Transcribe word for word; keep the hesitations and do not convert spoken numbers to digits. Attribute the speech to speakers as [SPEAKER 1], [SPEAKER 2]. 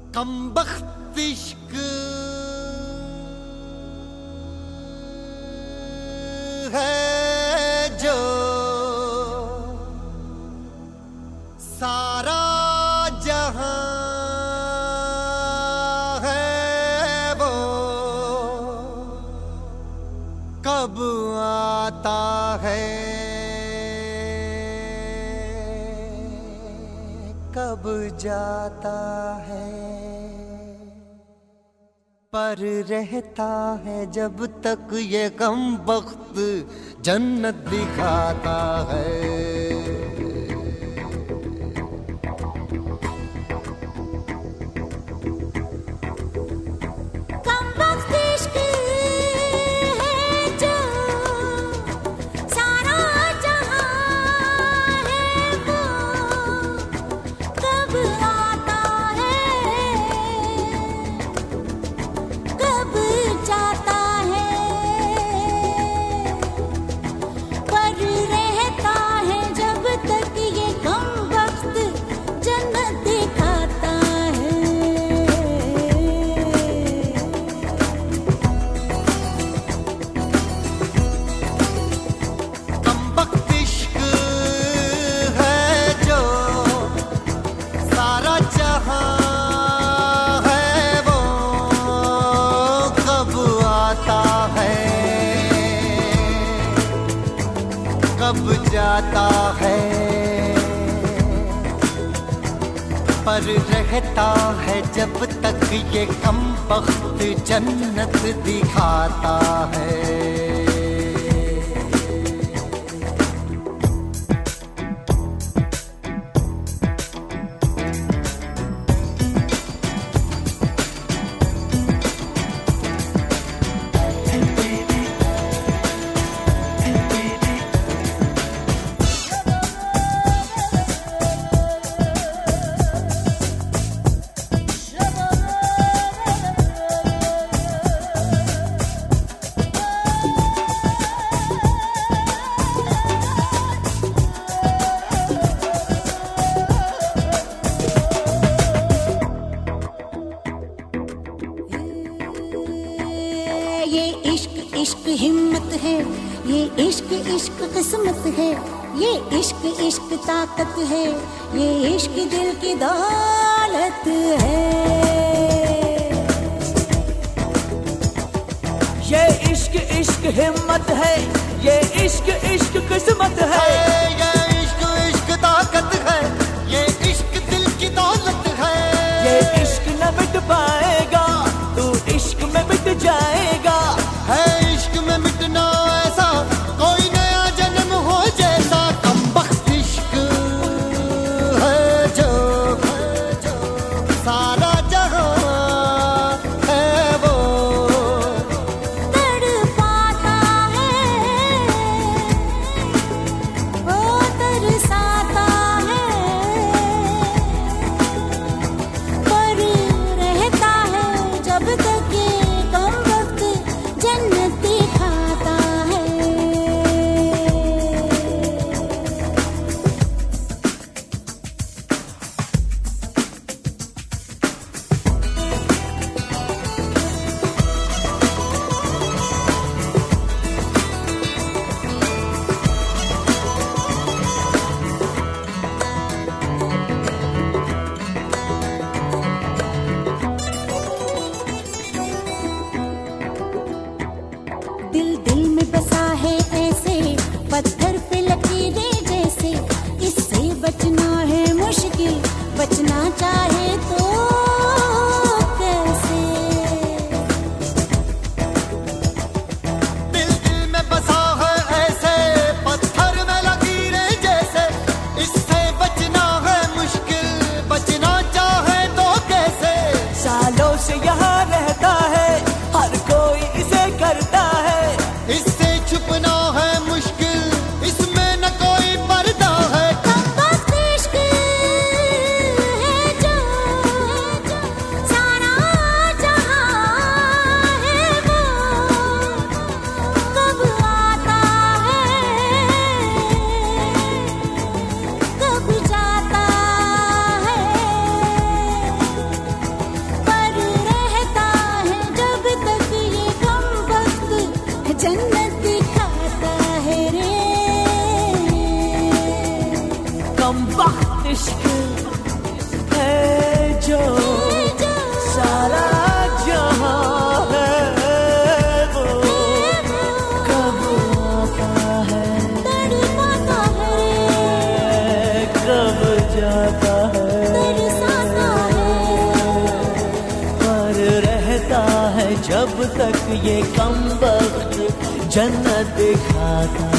[SPEAKER 1] कमबख्त इश्क है जो सारा जहां है वो कब आता है कब जाता है, पर रहता है जब तक ये गम वक्त जन्नत दिखाता है। कब जाता है, पर रहता है जब तक ये कम वक्त जन्नत दिखाता है।
[SPEAKER 2] ये इश्क इश्क हिम्मत है, ये इश्क इश्क किस्मत है, ये इश्क इश्क ताकत है, ये इश्क दिल की दौलत है।
[SPEAKER 3] ये इश्क इश्क हिम्मत है, ये इश्क इश्क किस्मत है,
[SPEAKER 1] ये इश्क इश्क ताकत है, ये इश्क दिल की दौलत है।
[SPEAKER 3] ये इश्क न मिट पाएगा, तू इश्क में मिट जाएगा।
[SPEAKER 1] है इश्क में मिटना ऐसा कोई नया जन्म हो जैसा, कमबख्त इश्क है जो सारा जहां है वो
[SPEAKER 2] तड़पाता है, वो तरसाता है, पर रहता है जब तक ये कम वक्त जन्नत दिखाता है। दिल दिल में बसा है ऐसे पत्थर पे लकीरें जैसे, इससे बचना है मुश्किल, बचना चाहे तो कैसे।
[SPEAKER 1] दिल दिल में बसा है ऐसे पत्थर में लकीरें जैसे, इससे बचना है मुश्किल, बचना चाहे तो कैसे।
[SPEAKER 3] सालों से यहाँ रहता है, हर कोई इसे करता है,
[SPEAKER 1] इससे छुपना है मुश्किल, इसमें न कोई पर्दा है।
[SPEAKER 2] कमबख्त इश्क है जो
[SPEAKER 3] जब तक ये कम वक्त जन्नत दिखाता।